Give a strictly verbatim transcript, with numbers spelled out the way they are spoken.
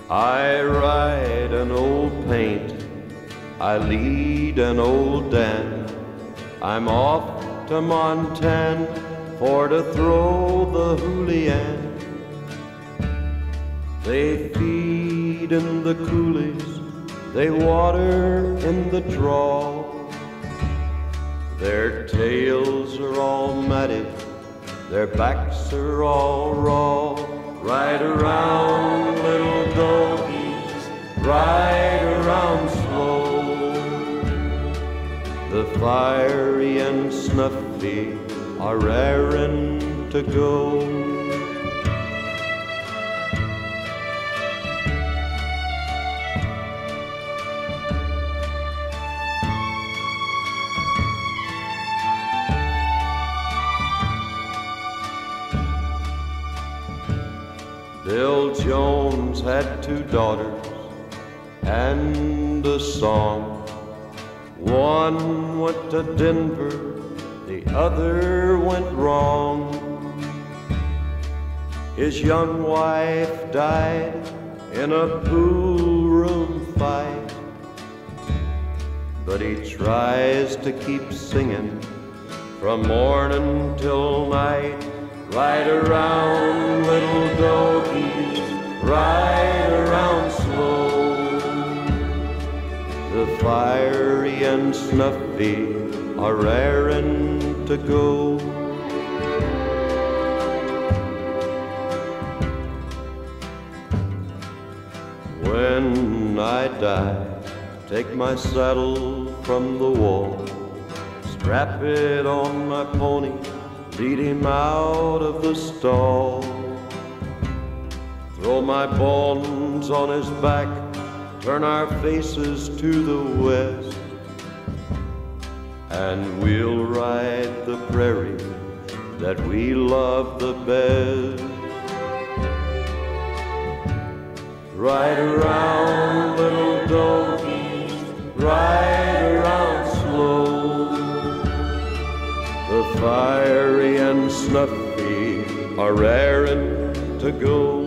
I ride an old paint, I lead an old den. I'm off to Montana for to throw the Julienne. They feed in the coulees, they water in the draw. Their tails are all matted, their backs are all raw. Ride around, little doggies, ride around slow. The fiery and snuffy are raring to go. Bill Jones had two daughters and a song. One went to Denver, the other went wrong. His young wife died in a pool room fight, but he tries to keep singing from morning till night. Ride around, little doggies, ride around slow. The fiery and snuffy are raring to go. When I die, take my saddle from the wall, strap it on my pony, lead him out of the stall. Throw my bones on his back, turn our faces to the west, and we'll ride the prairie that we love the best. Ride around, little donkeys, ride around slow. The fiery and snuffy are raring to go.